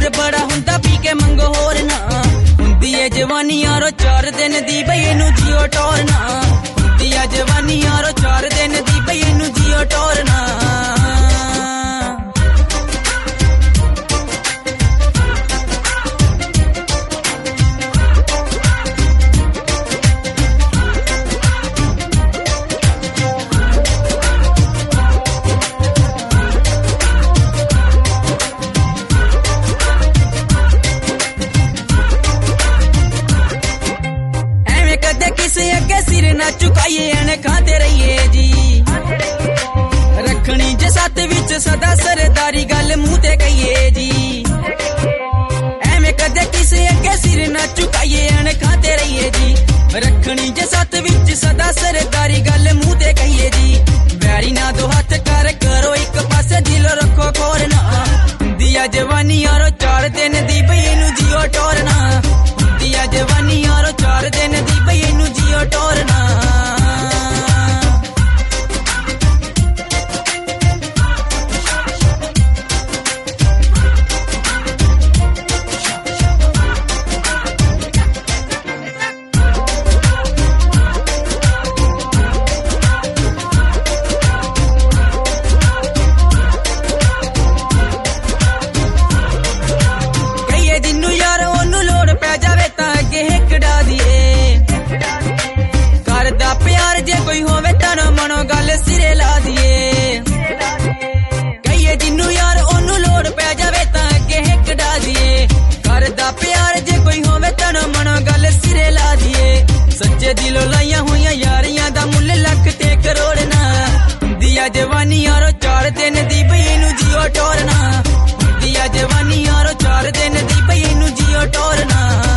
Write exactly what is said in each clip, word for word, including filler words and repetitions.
Mood ਬੜਾ ਹੁੰਦਾ ਪੀ ਕੇ ਮੰਗੋ ਹੋਰ ਨਾ। ਹੁੰਦੀ ਏ ਜਵਾਨੀ ਯਾਰੋ ਚਾਰ ਦਿਨ ਦੀ ਬਈ ਇਹਨੂੰ ਜੀਓ ਟੋਰਨਾ। ਹੁੰਦੀ ਆ ਜਵਾਨੀ ਯਾਰੋ ਚਾਰ ਦਿਨ ਦੀ ਬਈ ਇਹਨੂੰ ਜੀਓ ਟੋਰਨਾ। ਕਿਸੇ ਅੱਗੇ ਸਿਰ ਨਾ ਝੁਕਾਈਏ ਐਨੇ ਖਾਂਦੇ ਰਹੀਏ ਜੀ। ਰੱਖਣੀ ਜੇ ਸੱਤ ਵਿੱਚ ਸਦਾ ਸਰਦਾਰੀ ਗੱਲ ਮੂੰਹ ਤੇ ਕਹੀਏ ਜੀ। ਐਵੇਂ ਕਦੇ ਕਿਸੇ ਅੱਗੇ ਸਿਰ ਨਾ ਝੁਕਾਈਏ ਐਨੇ ਖਾਂਦੇ ਰਹੀਏ ਜੀ। ਰੱਖਣੀ ਜੇ ਸੱਤ ਵਿੱਚ ਸਦਾ ਸਰਦਾਰੀ ਗੱਲ ਮੂੰਹ ਤੇ ਕਹੀਏ ਜੀ। ਵੈਰੀ ਨਾ ਦੋ ਹੱਥ ਕਰ ਕਰੋ ਇੱਕ ਪਾਸੇ ਦਿਲ ਰੱਖੋ ਖੋਰ ਨਾ। ਹੁੰਦੀ ਆ ਜਵਾਨੀ ਯਾਰੋ ਚਾਰ ਦਿਨ ਦੀ ਬਈ ਇਹਨੂੰ ਜੀਓ ਟੋਰਨਾ। ਹੁੰਦੀ ਆ ਜਵਾਨੀ ਯਾਰੋ ਚਾਰ ਦਿਨ ਦੀ ਬਈ ਇਹਨੂੰ ਜੀਓ ਟੋਰਨਾ। ਕਹੀਏ ਜਿੰਨੂੰ ਯਾਰ ਉਹਨੂੰ ਲੋੜ ਪੈ ਜਾਵੇ ਤਾਂ ਅੱਗੇ ਹਿੱਕੜਾ ਦੀਏ। ਕਰਦਾ ਪਿਆਰ ਜੇ ਕੋਈ ਹੋਵੇ ਤਨੋ ਮਨੋ ਗੱਲ ਸਿਰੇ ਲਾ ਦੀਏ। ਕਹੀਏ ਜਿੰਨੂੰ ਯਾਰ ਉਹਨੂੰ ਲੋੜ ਪੈ ਜਾਵੇ ਤਾਂ ਅੱਗੇ ਹਿੱਕੜਾ ਦੀਏ। ਕਰਦਾ ਪਿਆਰ ਜੇ ਕੋਈ ਹੋਵੇ ਤਨੋ ਮਨੋ ਗੱਲ ਸਿਰੇ ਲਾ ਦੀਏ। ਸੱਚੇ ਦਿਲੋਂ ਲਾਈਆਂ ਹੋਈਆਂ ਯਾਰੀਆਂ ਦਾ ਮੁੱਲ ਲੱਖ ਤੇ ਕਰੋੜ ਨਾ। ਹੁੰਦੀ ਆ ਜਵਾਨੀ ਯਾਰੋ ਚਾਰ ਦਿਨ ਦੀ ਬਈ ਇਹਨੂੰ ਜੀਓ ਟੋਰਨਾ। ਹੁੰਦੀ ਆ ਜਵਾਨੀ ਯਾਰੋ ਚਾਰ ਦਿਨ ਦੀ ਬਈ ਇਹਨੂੰ ਜੀਓ ਟੋਰਨਾ।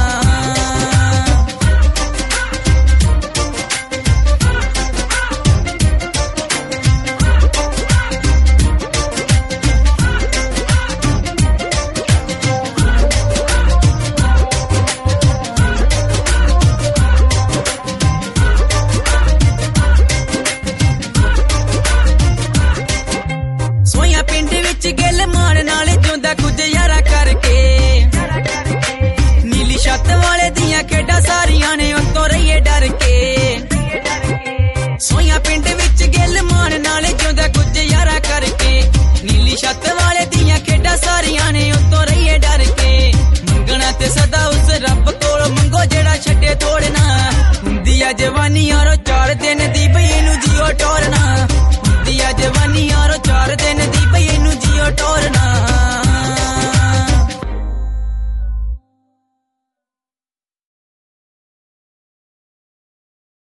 ਸੋਈਆਂ ਪਿੰਡ ਵਿੱਚ ਗਿੱਲ ਮਾਣ ਨਾਲ ਜਿਉਂਦਾ ਕੁਝ ਯਾਰਾ ਕਰਕੇ। ਨੀਲੀ ਛੱਤ ਵਾਲੇ ਦੀਆਂ ਖੇਡਾਂ ਸਾਰੀਆਂ ਨੇ ਉੱਤੋਂ ਰਹੀਏ ਡਰ ਕੇ। ਸੋਈਆਂ ਪਿੰਡ ਵਿੱਚ ਗਿੱਲ ਮਾਣ ਨਾਲ ਜਿਉਂਦਾ ਕੁਝ ਯਾਰਾ ਕਰਕੇ। ਨੀਲੀ ਛੱਤ ਵਾਲੇ ਦੀਆਂ ਖੇਡਾਂ ਸਾਰੀਆਂ ਨੇ ਉੱਤੋਂ ਰਹੀਏ ਡਰ ਕੇ। ਮੰਗਣਾ ਤੇ ਸਦਾ ਉਸ ਰੱਬ ਕੋਲ ਮੰਗੋ ਜਿਹੜਾ ਛੱਡੇ ਤੋੜਨਾ। ਹੁੰਦੀ ਆ ਜਵਾਨੀ ਯਾਰੋ ਚਾਰ ਦਿਨ ਦੀ ਬਈ ਇਹਨੂੰ ਜੀਓ ਟੋਰਨਾ।